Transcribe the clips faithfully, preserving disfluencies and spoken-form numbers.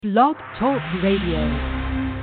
Blog Talk Radio.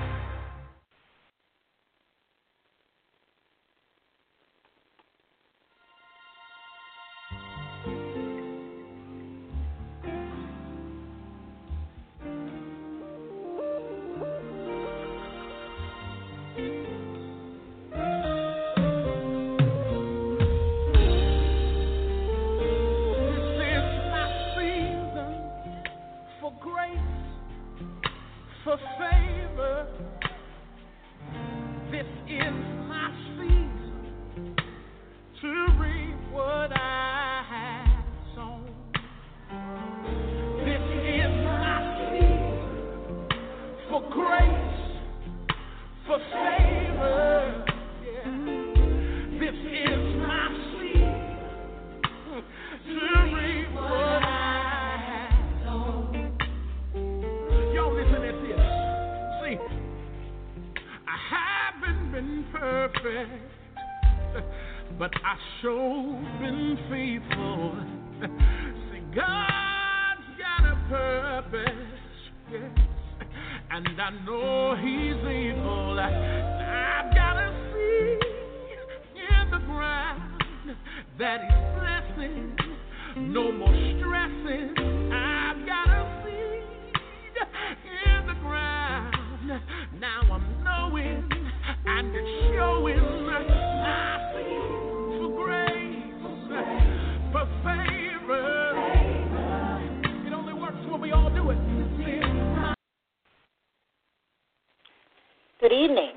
Good evening.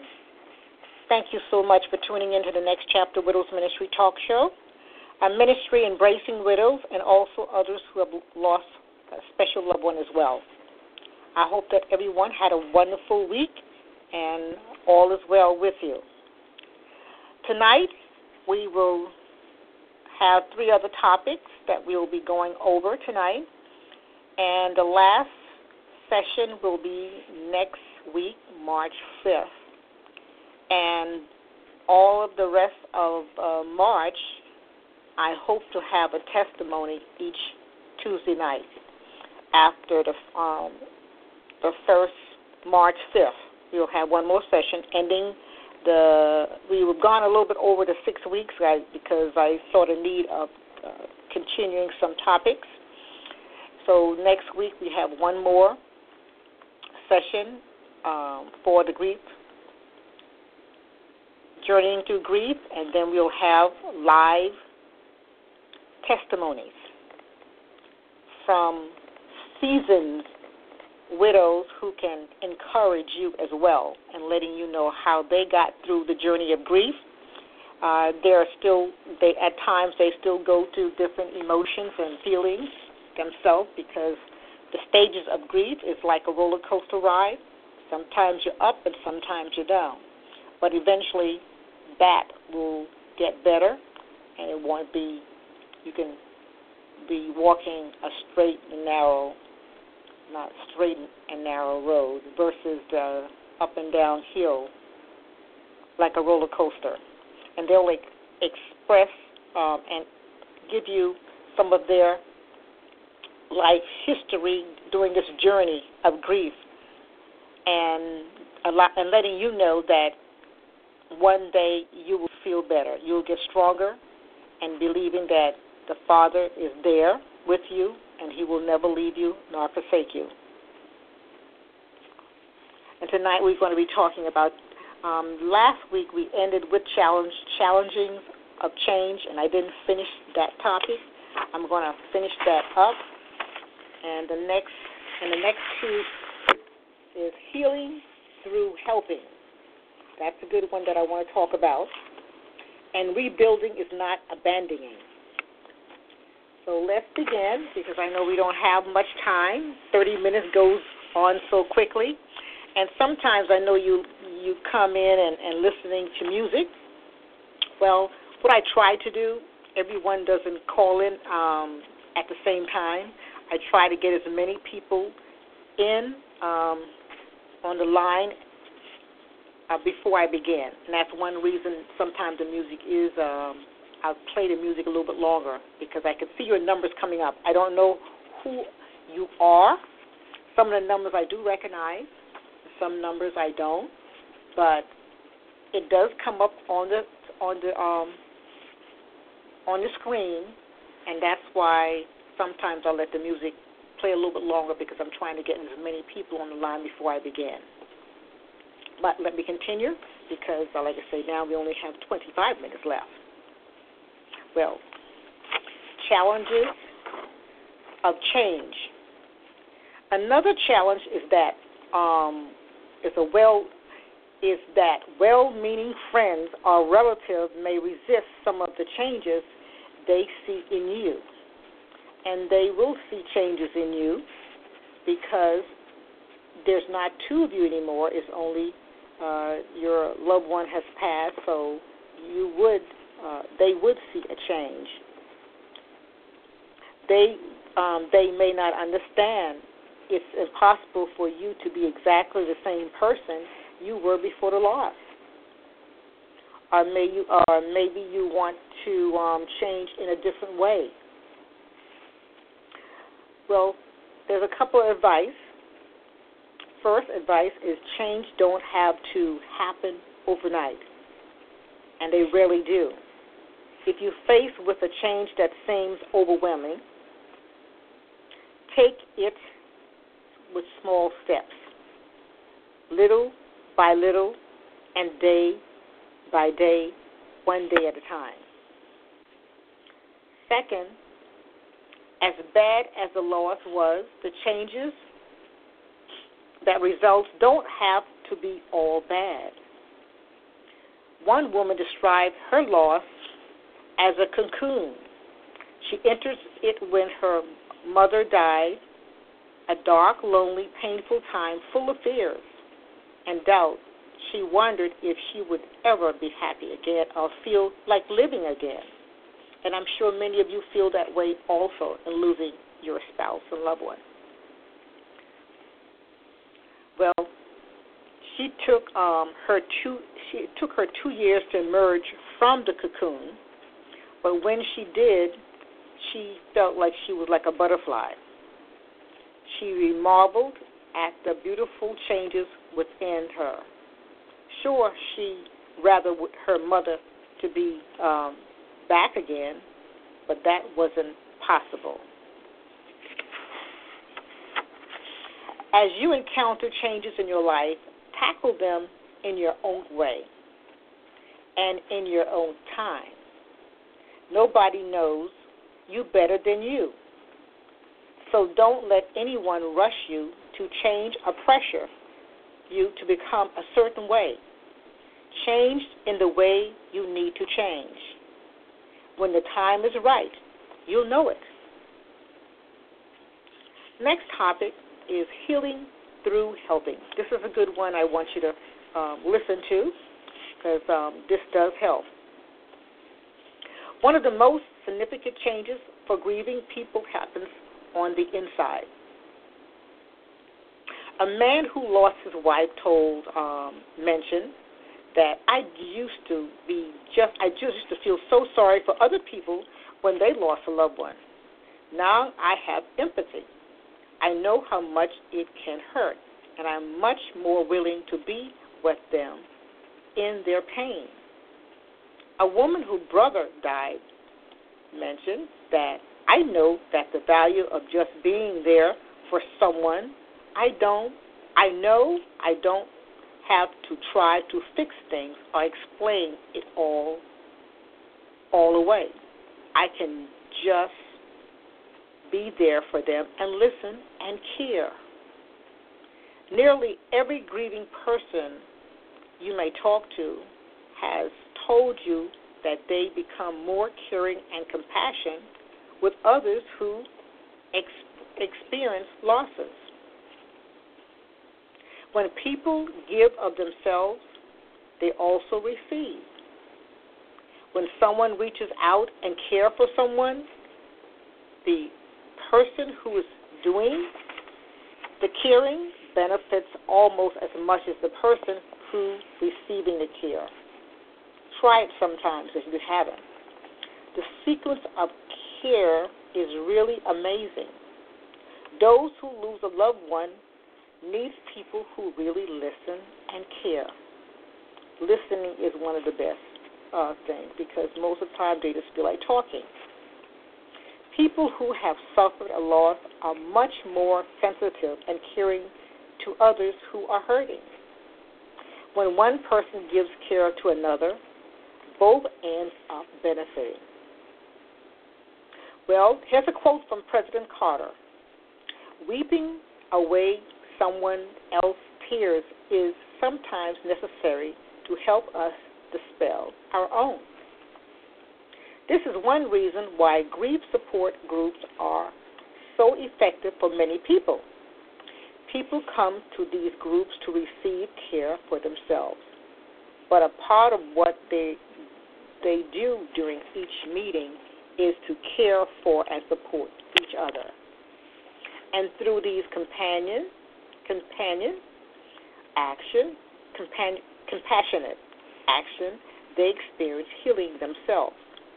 Thank you so much for tuning into the Next Chapter Widows Ministry Talk Show. A ministry embracing widows and also others who have lost a special loved one as well. I hope that everyone had a wonderful week and all is well with you. Tonight, we will have three other topics that we will be going over tonight. And the last session will be next week, March fifth. And all of the rest of uh, March, I hope to have a testimony each Tuesday night after the um, the first March fifth. We'll have one more session ending the, we were gone a little bit over the six weeks guys, because I saw the need of uh, continuing some topics. So next week we have one more session um, for the grief, journeying through grief, and then we'll have live testimonies from seasoned widows who can encourage you as well and letting you know how they got through the journey of grief. Uh, there are still, they at times they still go through different emotions and feelings themselves because the stages of grief is like a roller coaster ride. Sometimes you're up and sometimes you're down. But eventually that will get better and it won't be, you can be walking a straight and narrow, not straight and narrow road versus the up and down hill like a roller coaster. And they'll like express um, and give you some of their life history during this journey of grief and a lot, and letting you know that one day you will feel better. You'll get stronger and believing that the Father is there with you and He will never leave you nor forsake you. And tonight we're going to be talking about, um, last week we ended with challenge, challenging of change, and I didn't finish that topic. I'm going to finish that up. And the next, and the next two is healing through helping. That's a good one that I want to talk about. And rebuilding is not abandoning. So let's begin, because I know we don't have much time. thirty minutes goes on so quickly. And sometimes I know you you come in and, and listening to music. Well, what I try to do, everyone doesn't call in um, at the same time. I try to get as many people in um, on the line uh, before I begin. And that's one reason sometimes the music is, um, I'll play the music a little bit longer because I can see your numbers coming up. I don't know who you are, Some of the numbers I do recognize, some numbers I don't, but it does come up on the on the um, on the screen, and that's why sometimes I'll let the music play a little bit longer because I'm trying to get as many people on the line before I begin. But let me continue because, uh, like I say, now we only have twenty-five minutes left. Well, challenges of change. Another challenge is that um, is a well is that well-meaning friends or relatives may resist some of the changes they see in you, and they will see changes in you because there's not two of you anymore. It's only uh, your loved one has passed, so you would uh, they would see a change. They um, they may not understand. It's impossible for you to be exactly the same person you were before the loss. Or may you, or maybe you want to um, change in a different way. Well, there's a couple of advice. First advice is change don't have to happen overnight, and they rarely do. If you're faced with a change that seems overwhelming, take it with small steps, little by little and day by day, one day at a time. Second, as bad as the loss was, the changes that result don't have to be all bad. One woman described her loss as a cocoon. She enters it when her mother died, a dark, lonely, painful time full of fears and doubt. She wondered if she would ever be happy again or feel like living again. And I'm sure many of you feel that way also in losing your spouse and loved one. Well, she took um, her two. She it took her two years to emerge from the cocoon, but when she did, she felt like she was like a butterfly. She marveled at the beautiful changes within her. Sure, she rather would her mother to be um, back again, but that wasn't possible. As you encounter changes in your life, tackle them in your own way and in your own time. Nobody knows you better than you. So don't let anyone rush you to change or pressure you to become a certain way. Change in the way you need to change. When the time is right, you'll know it. Next topic is healing through helping. This is a good one I want you to um, listen to because um, this does help. One of the most significant changes for grieving people happens on the inside. A man who lost his wife told, um, mentioned that I used to be just, I just used to feel so sorry for other people when they lost a loved one. Now I have empathy. I know how much it can hurt, and I'm much more willing to be with them in their pain. A woman whose brother died mentioned that I know that the value of just being there for someone, I don't, I know I don't have to try to fix things or explain it all, all away. I can just be there for them and listen and care. Nearly every grieving person you may talk to has told you that they become more caring and compassionate with others who ex- experience losses. When people give of themselves, they also receive. When someone reaches out and cares for someone, the person who is doing the caring benefits almost as much as the person who's receiving the care. Try it sometimes if you haven't. The sequence of care is really amazing. Those who lose a loved one needs people who really listen and care. Listening is one of the best uh, things because most of the time they just feel like talking. People who have suffered a loss are much more sensitive and caring to others who are hurting. When one person gives care to another, both ends up benefiting. Well, here's a quote from President Carter. Weeping away someone else's tears is sometimes necessary to help us dispel our own. This is one reason why grief support groups are so effective for many people. People come to these groups to receive care for themselves, but a part of what they they do during each meeting is to care for and support each other. And through these companion, companion action, companion, compassionate action, they experience healing themselves.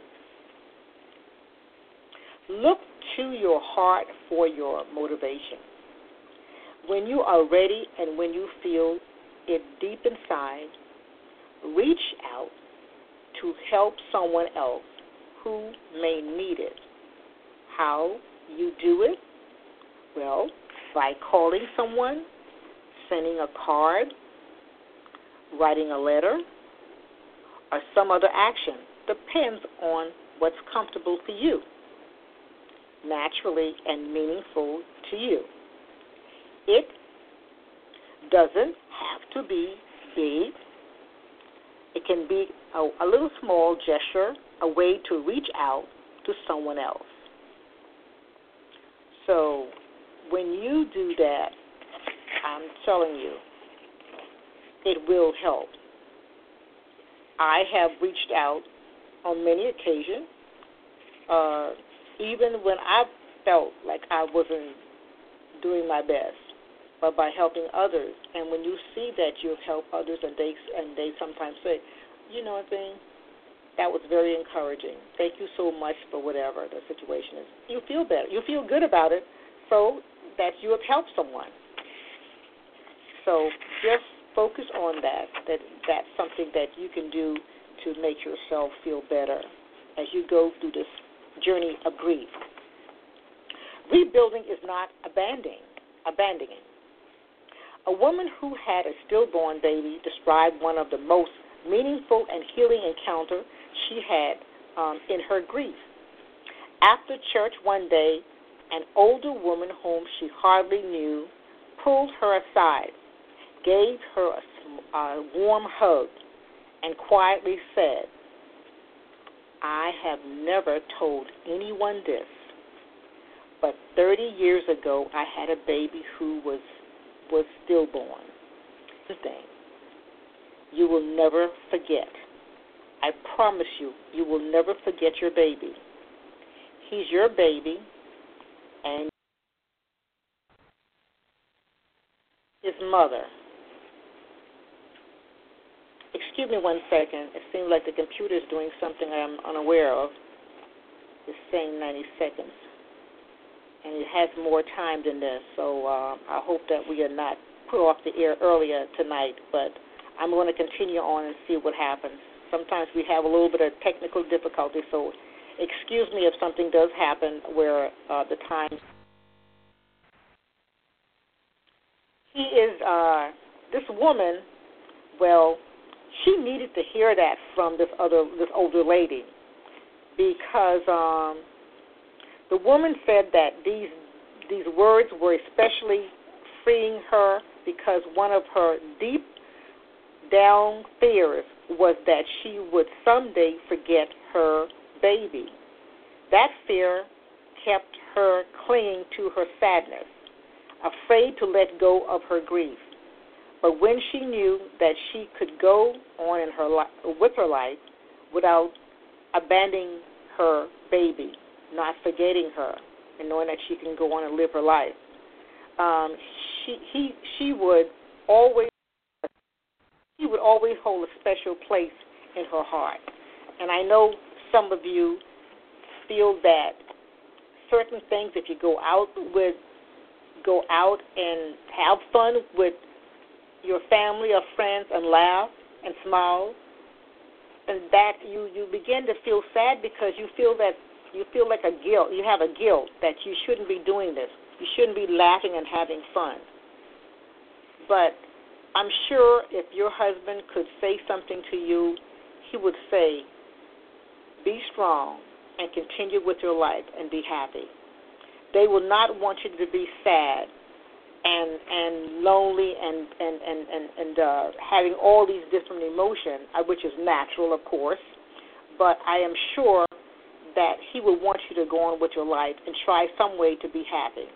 Look to your heart for your motivation. When you are ready and when you feel it deep inside, reach out to help someone else who may need it. How you do it? Well, by calling someone, sending a card, writing a letter, or some other action. Depends on what's comfortable for you, naturally and meaningful to you. It doesn't have to be big. It can be a, a little small gesture, a way to reach out to someone else. So when you do that, I'm telling you, it will help. I have reached out on many occasions, uh, even when I felt like I wasn't doing my best, but by helping others. And when you see that you've helped others, and they and they sometimes say, you know what I'm saying, that was very encouraging. Thank you so much for whatever the situation is. You feel better. You feel good about it, so that you have helped someone. So just focus on that, that that's something that you can do to make yourself feel better as you go through this journey of grief. Rebuilding is not abandoning. abandoning. A woman who had a stillborn baby described one of the most meaningful and healing encounters she had um, in her grief. After church one day, an older woman whom she hardly knew pulled her aside, gave her a, a warm hug, and quietly said, I have never told anyone this, but thirty years ago I had a baby who was was stillborn. The thing you will never forget. I promise you, you will never forget your baby. He's your baby, and his mother. Excuse me one second. It seems like the computer is doing something I'm unaware of. It's saying ninety seconds. And it has more time than this, so uh, I hope that we are not put off the air earlier tonight, but I'm going to continue on and see what happens. Sometimes we have a little bit of technical difficulty, so excuse me if something does happen where uh, the time. He is, uh, this woman, well, she needed to hear that from this other, this older lady, because um, the woman said that these these words were especially freeing her because one of her deep down fears was that she would someday forget her baby. That fear kept her clinging to her sadness, afraid to let go of her grief. But when she knew that she could go on in her li- with her life without abandoning her baby, not forgetting her, and knowing that she can go on and live her life, um, she he she would always he would always hold a special place in her heart. And I know some of you feel that certain things, if you go out with go out and have fun with your family or friends and laugh and smile, and that you, you begin to feel sad because you feel that you feel like a guilt. You have a guilt that you shouldn't be doing this. You shouldn't be laughing and having fun. But I'm sure if your husband could say something to you, he would say, be strong and continue with your life and be happy. They will not want you to be sad and and lonely and and and and, and uh, having all these different emotions, uh, which is natural, of course. But I am sure that he will want you to go on with your life and try some way to be happy.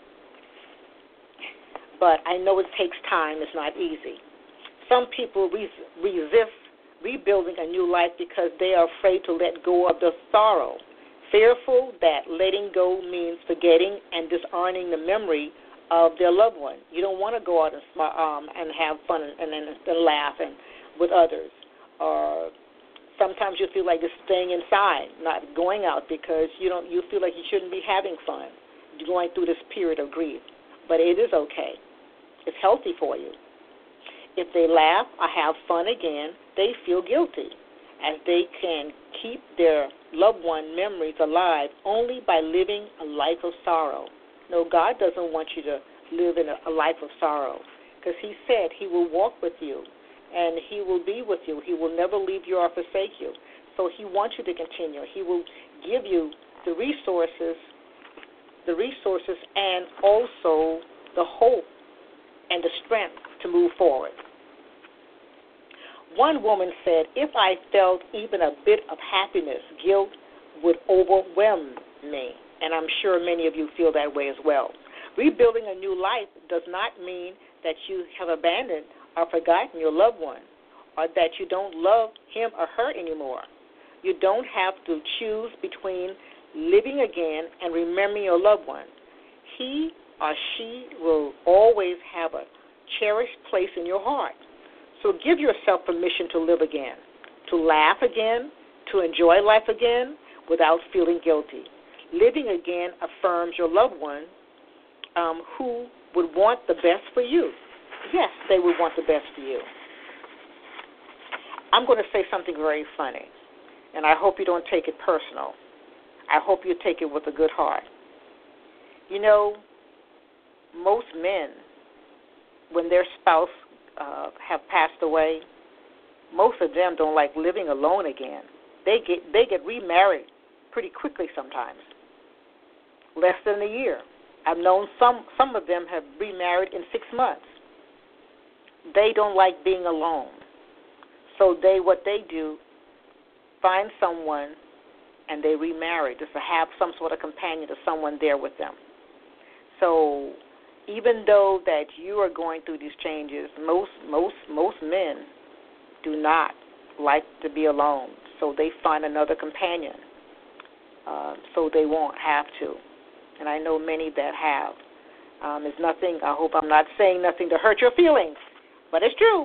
But I know it takes time. It's not easy. Some people res- resist rebuilding a new life because they are afraid to let go of the sorrow, fearful that letting go means forgetting and dishonoring the memory of their loved one. You don't want to go out and sm- um, and have fun and, and, and laugh and with others. Or sometimes you feel like just staying inside, not going out because you don't. You feel like you shouldn't be having fun, going through this period of grief. But it is okay. It's healthy for you. If they laugh or have fun again, they feel guilty, as they can keep their loved one memories alive only by living a life of sorrow. No, God doesn't want you to live in a, a life of sorrow, because he said he will walk with you and he will be with you. He will never leave you or forsake you. So he wants you to continue. He will give you the resources, the resources and also the hope and the strength to move forward. One woman said, if I felt even a bit of happiness, guilt would overwhelm me. And I'm sure many of you feel that way as well. Rebuilding a new life does not mean that you have abandoned or forgotten your loved one, or that you don't love him or her anymore. You don't have to choose between living again and remembering your loved one. He or she will always have a cherished place in your heart. So give yourself permission to live again, to laugh again, to enjoy life again without feeling guilty. Living again affirms your loved one um, who would want the best for you. Yes, they would want the best for you. I'm going to say something very funny, and I hope you don't take it personal. I hope you take it with a good heart. You know, most men, when their spouse uh, have passed away, most of them don't like living alone again. They get they get remarried pretty quickly sometimes, less than a year. I've known some some of them have remarried in six months. They don't like being alone, so they what they do, find someone and they remarry just to have some sort of companion or someone there with them. So even though that you are going through these changes, most most most men do not like to be alone, so they find another companion, uh, so they won't have to. And I know many that have. Um, it's nothing. I hope I'm not saying nothing to hurt your feelings, but it's true.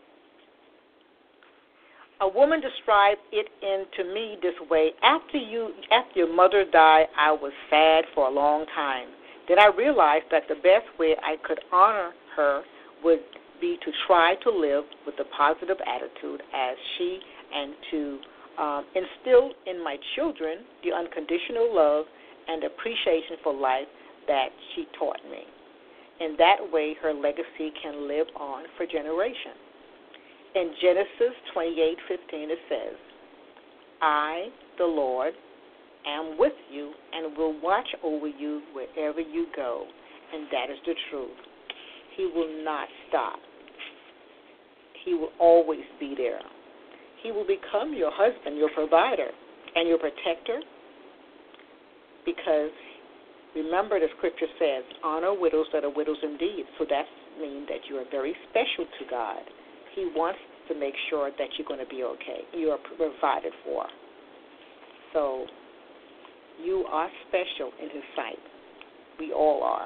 A woman described it in to me this way: after you, after your mother died, I was sad for a long time. Then I realized that the best way I could honor her would be to try to live with a positive attitude as she, and to um, instill in my children the unconditional love and appreciation for life that she taught me. In that way, her legacy can live on for generations. In Genesis twenty-eight fifteen, it says, I, the Lord, am with you and will watch over you wherever you go. And that is the truth. He will not stop. He will always be there. He will become your husband, your provider, and your protector, because remember the scripture says, honor widows that are widows indeed. So that means that you are very special to God. He wants to make sure that you're going to be okay. You are provided for. So you are special in his sight. We all are.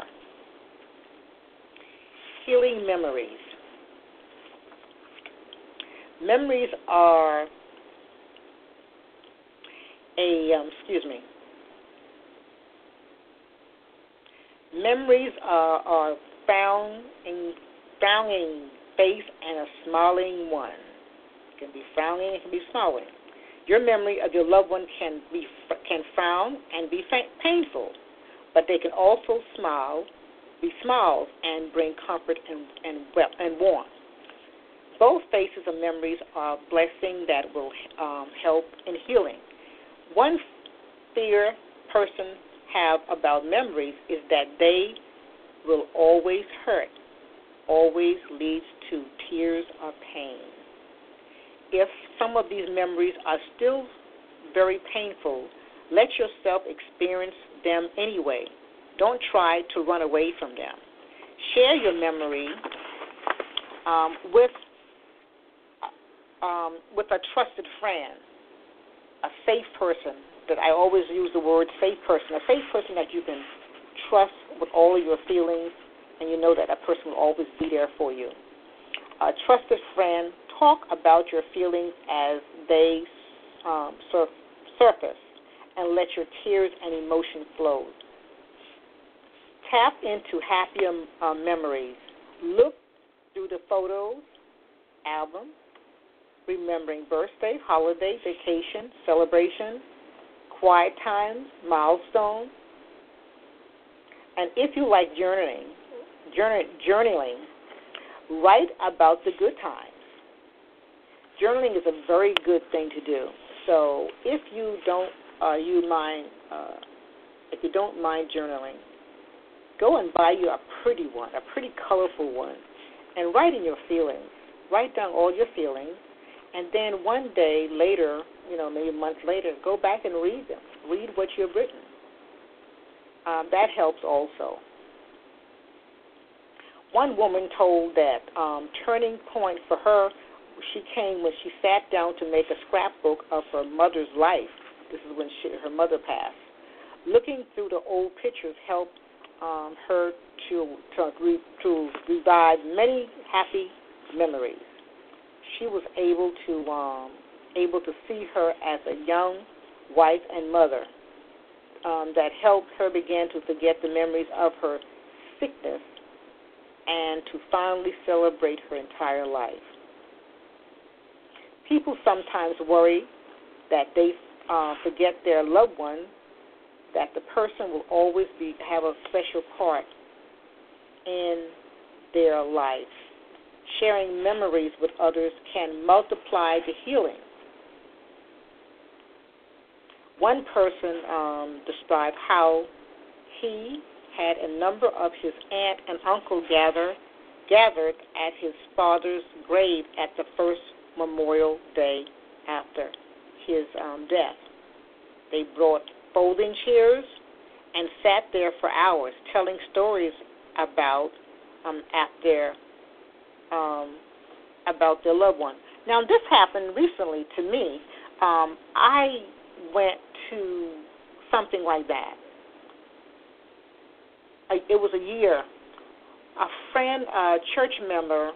Healing memories. Memories are a, um, excuse me. Memories are, are found in frowning face and a smiling one. It can be frowning, it can be smiling. Your memory of your loved one can be can frown and be painful, but they can also smile, be smiles and bring comfort and and, and warmth. Both faces of memories are a blessing that will um, help in healing. One fear person have about memories is that they will always hurt, always leads to tears or pain. If some of these memories are still very painful, let yourself experience them anyway. Don't try to run away from them. Share your memory um, with um, with a trusted friend, a safe person. That I always use the word safe person, a safe person that you can trust with all of your feelings, and you know that that person will always be there for you. A trusted friend, talk about your feelings as they um, sur- surface, and let your tears and emotion flow. Tap into happier uh, memories. Look through the photos, albums, remembering birthday, holiday, vacation, celebration, quiet times, milestones. And if you like journaling, journal, journaling, write about the good times. Journaling is a very good thing to do. So if you don't, uh, you mind, uh, if you don't mind journaling, go and buy you a pretty one, a pretty colorful one, and write in your feelings. Write down all your feelings, and then one day later, you know, maybe a month later, go back and read them. Read what you've written. Um, that helps also. One woman told that um, turning point for her, she came when she sat down to make a scrapbook of her mother's life. This is when she, her mother passed. Looking through the old pictures helped um, her to, to, re, to revive many happy memories. She was able to um, able to see her as a young wife and mother. Um, that helped her begin to forget the memories of her sickness and to finally celebrate her entire life. People sometimes worry that they uh, forget their loved one, that the person will always be have a special part in their life. Sharing memories with others can multiply the healing. One person um, described how he had a number of his aunt and uncle gather, gathered at his father's grave at the first Memorial Day after his um, death. They brought folding chairs and sat there for hours telling stories about um, at their um, about their loved one. Now, this happened recently to me. Um, I went to something like that. I, it was a year. A friend, a church member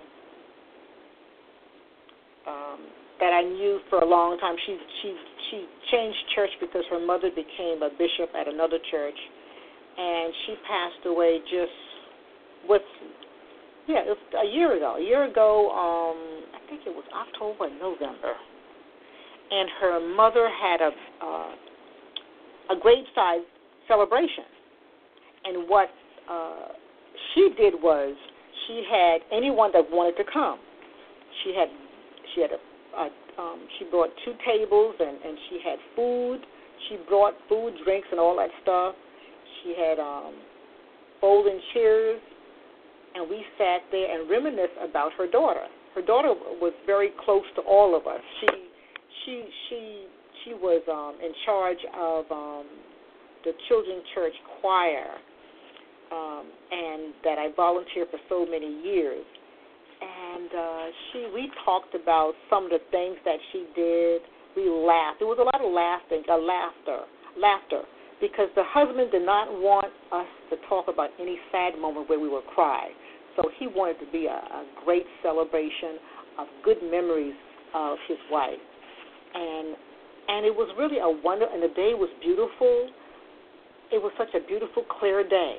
um, that I knew for a long time, she she she changed church because her mother became a bishop at another church, and she passed away just with, yeah, it was a year ago. A year ago, um, I think it was October or November, and her mother had a uh, a graveside celebration, and what uh, she did was she had anyone that wanted to come. She had she had a, a um, she brought two tables and, and she had food. She brought food, drinks, and all that stuff. She had um, folding chairs, and we sat there and reminisced about her daughter. Her daughter was very close to all of us. She she she she was um, in charge of um, the children's church choir, um, and that I volunteered for so many years. And uh, she, we talked about some of the things that she did. We laughed. There was a lot of laughing, uh, laughter, laughter, because the husband did not want us to talk about any sad moment where we would cry. So he wanted to be a, a great celebration of good memories of his wife. And and it was really a wonder, and the day was beautiful. It was such a beautiful, clear day.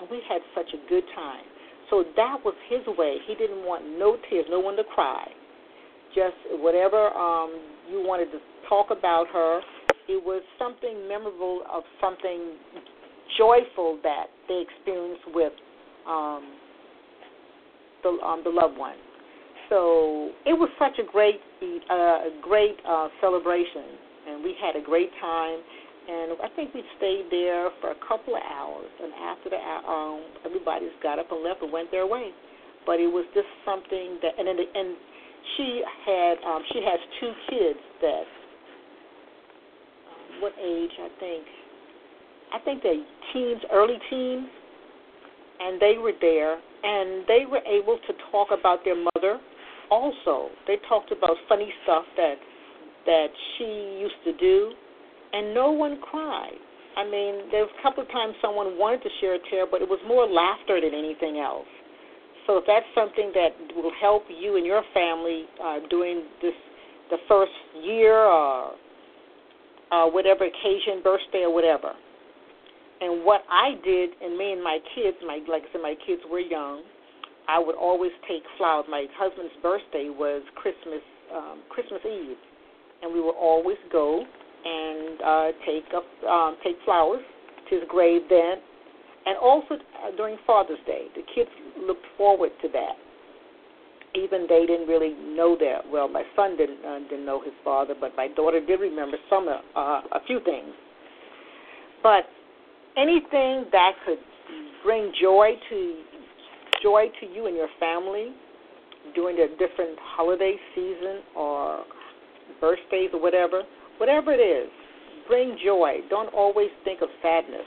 and we had such a good time. So that was his way. He didn't want no tears, no one to cry. Just whatever um, you wanted to talk about her. It was something memorable of something joyful that they experienced with um, the um, the loved one. So it was such a great, uh, great uh, celebration, and we had a great time. And I think we stayed there for a couple of hours. And after the um, everybody just got up and left and went their way. But it was just something that, and and she had um, she has two kids that, um, what age I think, I think they're teens, early teens, and they were there, and they were able to talk about their mother. Also, they talked about funny stuff that that she used to do, and no one cried. I mean, there was a couple of times someone wanted to share a tear, but it was more laughter than anything else. So if that's something that will help you and your family uh, during this the first year or uh, whatever occasion, birthday or whatever. And what I did, and me and my kids, my like I said, my kids were young, I would always take flowers. My husband's birthday was Christmas um, Christmas Eve, and we would always go and uh, take up um, take flowers to his grave then, and also uh, during Father's Day. The kids looked forward to that. Even they didn't really know that. Well, my son didn't uh, didn't know his father, but my daughter did remember some uh, a few things. But anything that could bring joy to joy to you and your family during the different holiday season or birthdays or whatever, whatever it is, bring joy. Don't always think of sadness.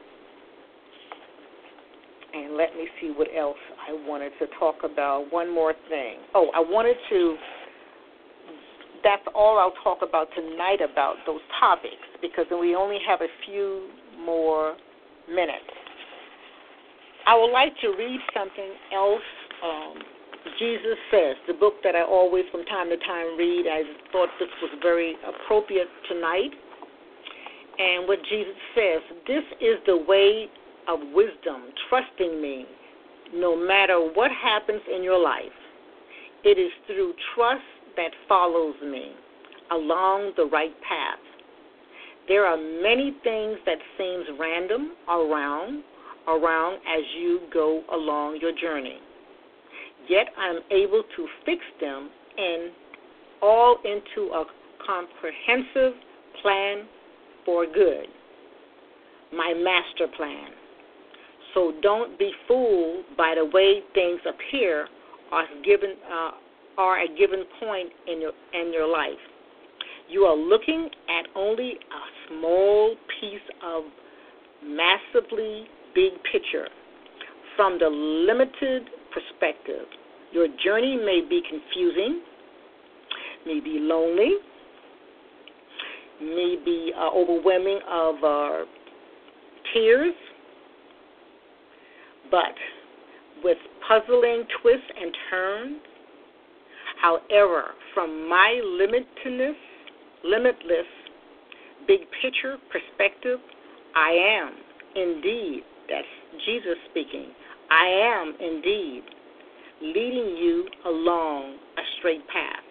And let me see what else I wanted to talk about. One more thing. Oh, I wanted to, that's all I'll talk about tonight about those topics, because we only have a few more minutes. I would like to read something else. Um, Jesus Says, the book that I always from time to time read. I thought this was very appropriate tonight. And what Jesus says, this is the way of wisdom, trusting me no matter what happens in your life. It is through trust that follows me along the right path. There are many things that seems random around, around as you go along your journey. Yet I am able to fix them and all into a comprehensive plan for good, my master plan. So don't be fooled by the way things appear or given uh, are a given point in your in your life. You are looking at only a small piece of massively big picture. From the limited perspective, your journey may be confusing, may be lonely, may be uh, overwhelming of uh, tears, but with puzzling twists and turns. However, from my limitless, limitless big picture perspective, I am indeed, that's Jesus speaking, I am indeed leading you along a straight path.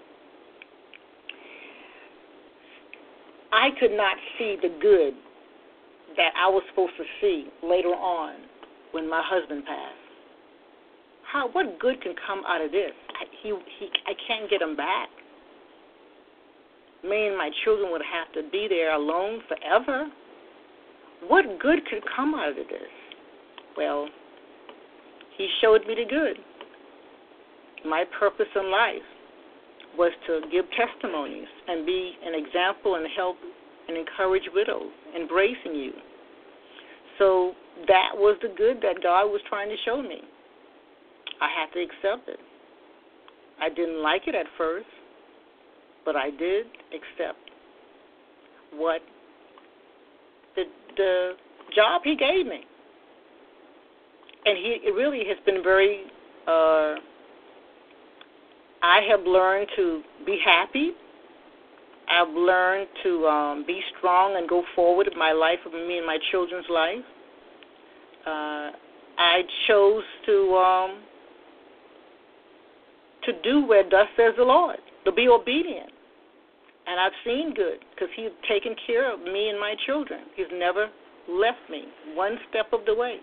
I could not see the good that I was supposed to see later on when my husband passed. How? What good can come out of this? I, he, he, I can't get him back. Me and my children would have to be there alone forever. What good could come out of this? Well, he showed me the good. My purpose in life was to give testimonies and be an example and help and encourage widows, embracing you. So that was the good that God was trying to show me. I had to accept it. I didn't like it at first, but I did accept what the the job he gave me. And he it really has been very, uh, I have learned to be happy. I've learned to um, be strong and go forward in my life, of me and my children's life. uh, I chose to um, to do where thus says the Lord, to be obedient. And I've seen good because he's taken care of me and my children. He's never left me one step of the way.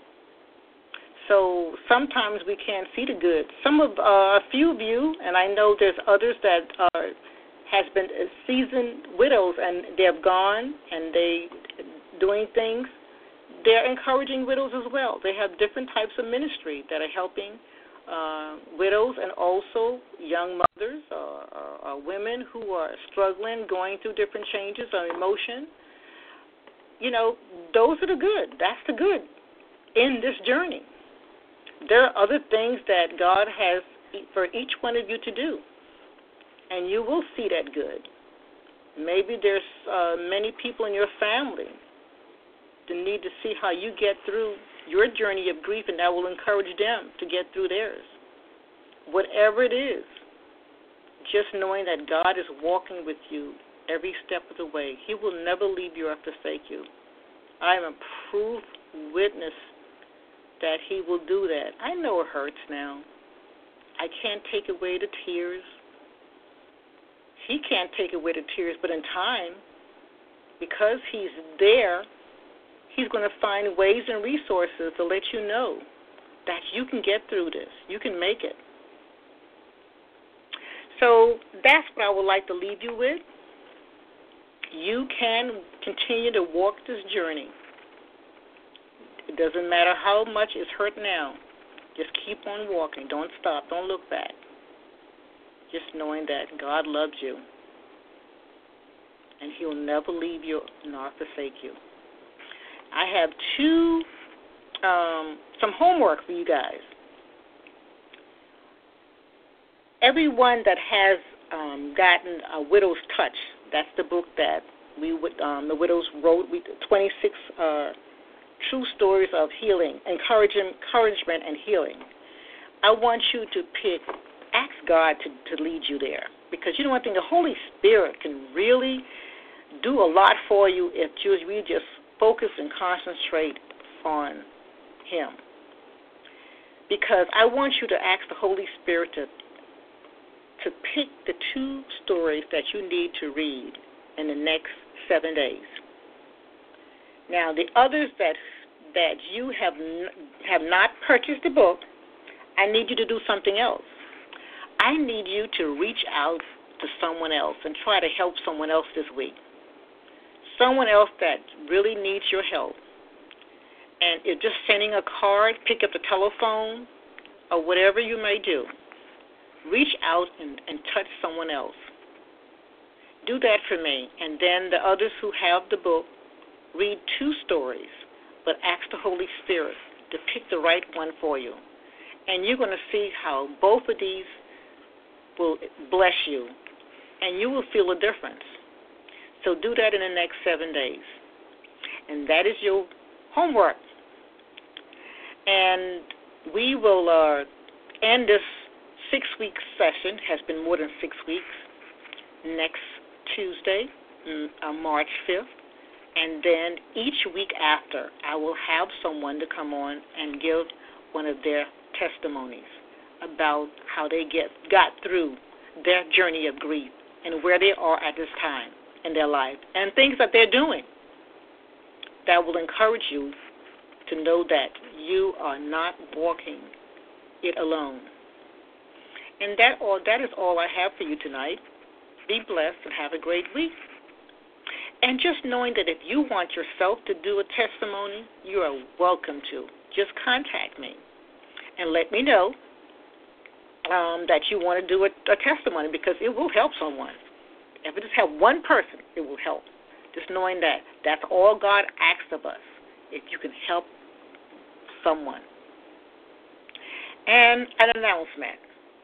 So sometimes we can't see the good. Some of, uh, a few of you, and I know there's others that are, has been seasoned widows, and they have gone and they doing things. They're encouraging widows as well. They have different types of ministry that are helping uh, widows and also young mothers or, or, or women who are struggling, going through different changes of emotion. You know, those are the good. That's the good in this journey. There are other things that God has for each one of you to do, and you will see that good. Maybe there's uh, many people in your family that need to see how you get through your journey of grief, and that will encourage them to get through theirs. Whatever it is, just knowing that God is walking with you every step of the way. He will never leave you or forsake you. I am a proof witness that he will do that. I know it hurts now. I can't take away the tears. He can't take away the tears, but in time, because he's there, he's going to find ways and resources to let you know that you can get through this. You can make it. So that's what I would like to leave you with. You can continue to walk this journey. It doesn't matter how much it's hurt now. Just keep on walking. Don't stop. Don't look back. Just knowing that God loves you, and he'll never leave you nor forsake you. I have two, um, some homework for you guys. Everyone that has um, gotten a Widow's Touch, that's the book that we would, um, the widows wrote, we, twenty-six uh, true stories of healing, encouragement, encouragement and healing. I want you to pick, ask God to, to lead you there. Because you know one thing, the Holy Spirit can really do a lot for you if you really just focus and concentrate on him. Because I want you to ask the Holy Spirit to to pick the two stories that you need to read in the next seven days. Now, the others that that you have n- have not purchased the book, I need you to do something else. I need you to reach out to someone else and try to help someone else this week. Someone else that really needs your help. And if just sending a card, pick up the telephone, or whatever you may do, reach out and, and touch someone else. Do that for me. And then the others who have the book, read two stories, but ask the Holy Spirit to pick the right one for you. And you're going to see how both of these will bless you, and you will feel a difference. So do that in the next seven days. And that is your homework. And we will uh, end this six-week session, has been more than six weeks, next Tuesday, uh, March fifth. And then each week after, I will have someone to come on and give one of their testimonies about how they get got through their journey of grief and where they are at this time in their life and things that they're doing that will encourage you to know that you are not walking it alone. And that all that is all I have for you tonight. Be blessed and have a great week. And just knowing that if you want yourself to do a testimony, you are welcome to. Just contact me and let me know um, that you want to do a, a testimony, because it will help someone. If it just have one person, it will help. Just knowing that that's all God asks of us, if you can help someone. And an announcement.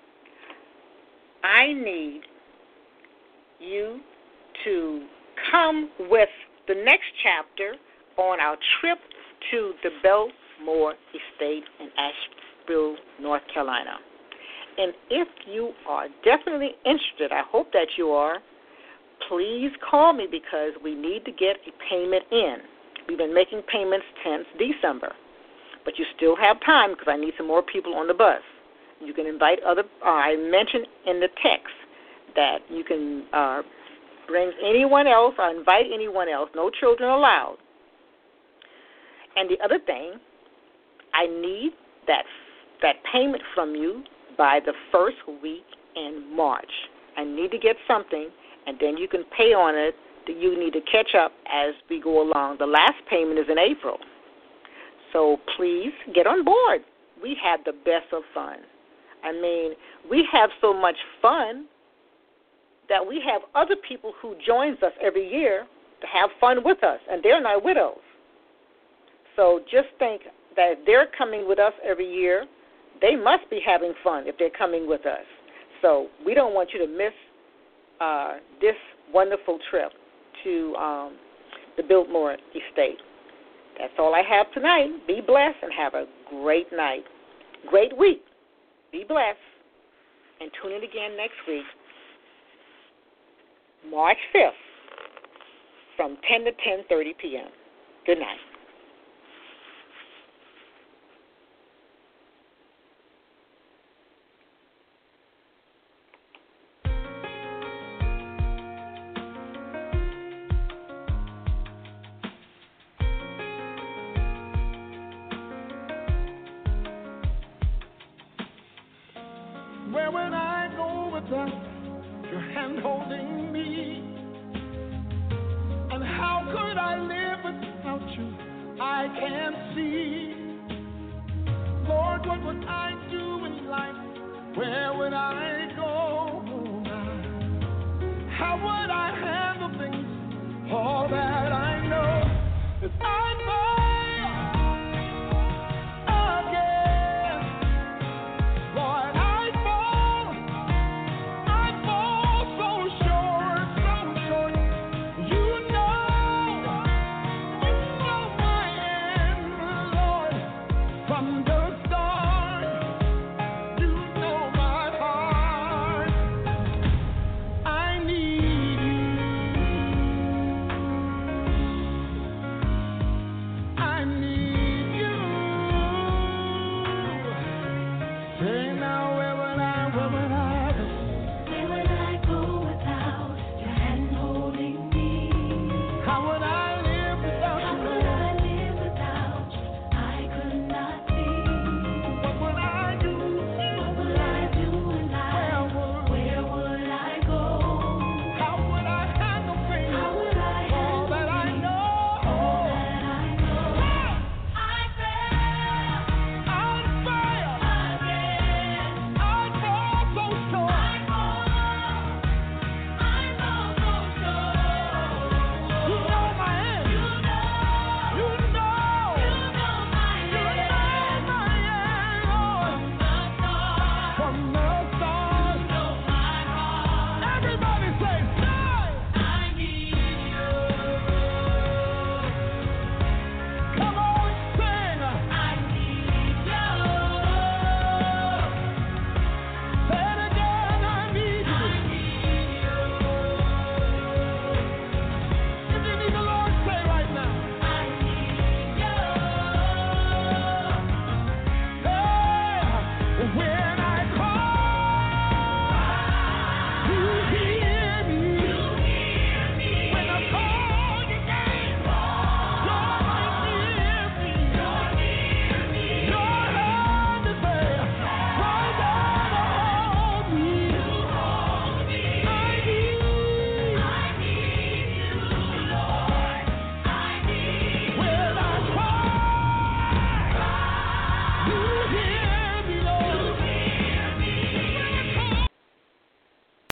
I need you to come with the next chapter on our trip to the Belmore Estate in Asheville, North Carolina. And if you are definitely interested, I hope that you are, please call me, because we need to get a payment in. We've been making payments since December, but you still have time because I need some more people on the bus. You can invite other, uh, I mentioned in the text that you can uh, bring anyone else or invite anyone else, no children allowed. And the other thing, I need that that payment from you by the first week in March. I need to get something, and then you can pay on it. That you need to catch up as we go along. The last payment is in April. So please get on board. We have the best of fun. I mean, we have so much fun that we have other people who joins us every year to have fun with us, and they're not widows. So just think that if they're coming with us every year, they must be having fun if they're coming with us. So we don't want you to miss uh, this wonderful trip to um, the Biltmore Estate. That's all I have tonight. Be blessed and have a great night. Great week. Be blessed. And tune in again next week, March fifth, from ten to ten thirty p.m. Good night. Where would I go without your hand holding me? And how could I live without you? I can't see. Lord, what would I do in life? Where would I go? How would I handle things? All that I know is I know.